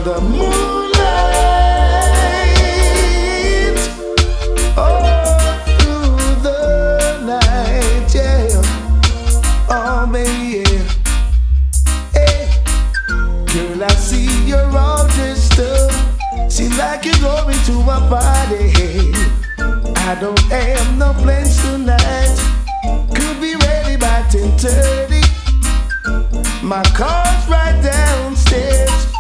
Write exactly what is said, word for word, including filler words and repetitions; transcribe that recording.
the moonlight, all through the night, yeah. Oh baby, yeah. Hey, girl, I see you're all dressed up. Seems like you're going to a party. I don't have no plans tonight. Could be ready by ten thirty. My car's right downstairs.